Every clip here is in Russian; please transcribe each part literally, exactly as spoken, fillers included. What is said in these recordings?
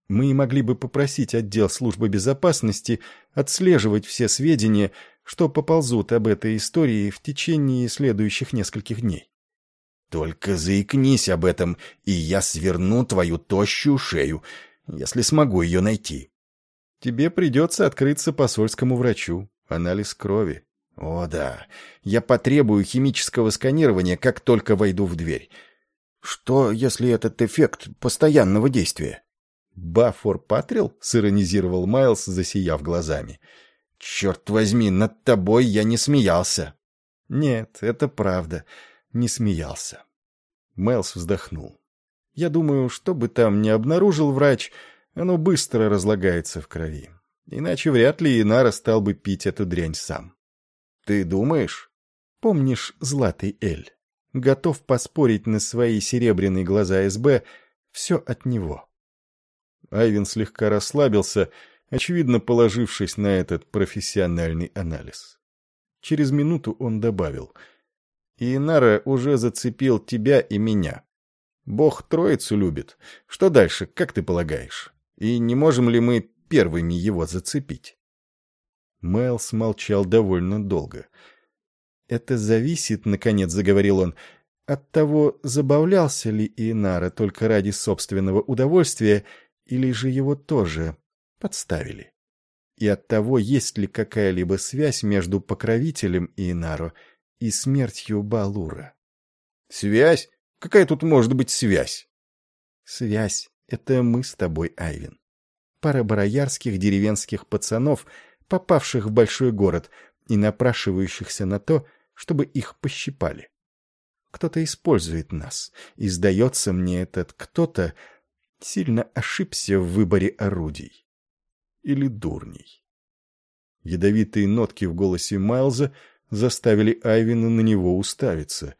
Мы могли бы попросить отдел службы безопасности отслеживать все сведения, что поползут об этой истории в течение следующих нескольких дней. Только заикнись об этом, и я сверну твою тощую шею, если смогу ее найти. Тебе придется открыться посольскому врачу. Анализ крови. О да, я потребую химического сканирования, как только войду в дверь. Что, если этот эффект постоянного действия? «Баффор Патрил?» — сиронизировал Майлз, засияв глазами. «Черт возьми, над тобой я не смеялся». «Нет, это правда. Не смеялся». Майлз вздохнул. «Я думаю, что бы там ни обнаружил врач, оно быстро разлагается в крови. Иначе вряд ли Инара стал бы пить эту дрянь сам». «Ты думаешь?» «Помнишь Златый Эль? Готов поспорить на свои серебряные глаза СБ. Все от него». Айвен слегка расслабился, очевидно положившись на этот профессиональный анализ. Через минуту он добавил: «Инара уже зацепил тебя и меня. Бог Троицу любит. Что дальше, как ты полагаешь? И не можем ли мы первыми его зацепить?» Майлз молчал довольно долго. «Это зависит, — наконец заговорил он, — от того, забавлялся ли Инара только ради собственного удовольствия, или же его тоже подставили. И от того, есть ли какая-либо связь между покровителем Инаро и смертью Балура». «Связь? Какая тут может быть связь?» «Связь — это мы с тобой, Айвен. Пара бароярских деревенских пацанов, попавших в большой город и напрашивающихся на то, чтобы их пощипали. Кто-то использует нас, и, сдается мне, этот кто-то сильно ошибся в выборе орудий. Или дурней». Ядовитые нотки в голосе Майлза заставили Айвена на него уставиться.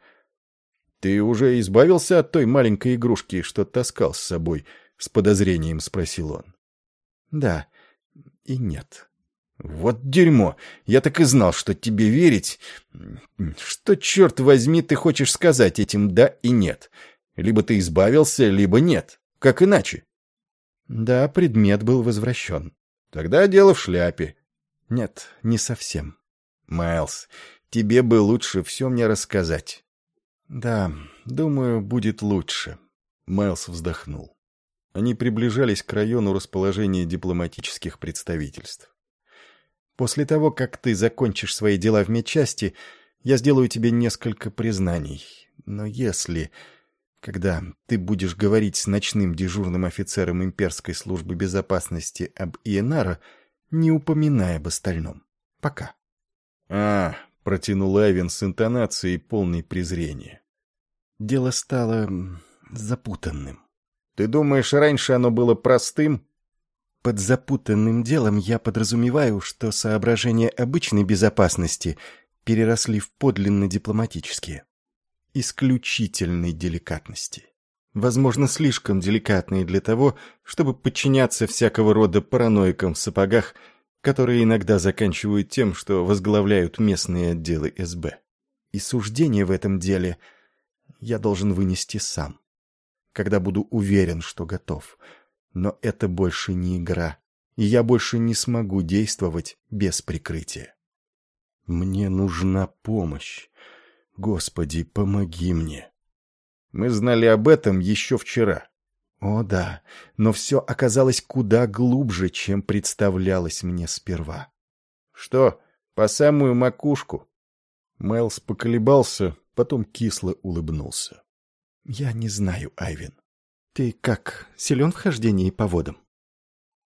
«Ты уже избавился от той маленькой игрушки, что таскал с собой?» — с подозрением спросил он. «Да и нет». «Вот дерьмо! Я так и знал, что тебе верить. Что, черт возьми, ты хочешь сказать этим «да» и «нет»? Либо ты избавился, либо нет. Как иначе?» «Да, предмет был возвращен». «Тогда дело в шляпе». «Нет, не совсем». «Майлз, тебе бы лучше все мне рассказать». «Да, думаю, будет лучше». Майлз вздохнул. Они приближались к району расположения дипломатических представительств. «После того, как ты закончишь свои дела в медчасти, я сделаю тебе несколько признаний. Но если, когда ты будешь говорить с ночным дежурным офицером имперской службы безопасности об Иенаро, не упоминай об остальном. Пока». «А, — протянул Айвен с интонацией, полной презрения. «Дело стало запутанным». «Ты думаешь, раньше оно было простым?» «Под запутанным делом я подразумеваю, что соображения обычной безопасности переросли в подлинно дипломатические. Исключительной деликатности. Возможно, слишком деликатные для того, чтобы подчиняться всякого рода параноикам в сапогах, которые иногда заканчивают тем, что возглавляют местные отделы СБ. И суждение в этом деле я должен вынести сам, когда буду уверен, что готов. Но это больше не игра, и я больше не смогу действовать без прикрытия. Мне нужна помощь. Господи, помоги мне». «Мы знали об этом еще вчера». «О да, но все оказалось куда глубже, чем представлялось мне сперва». «Что, по самую макушку?» Майлз поколебался, потом кисло улыбнулся. «Я не знаю, Айвен. Ты как, силен в хождении по водам?»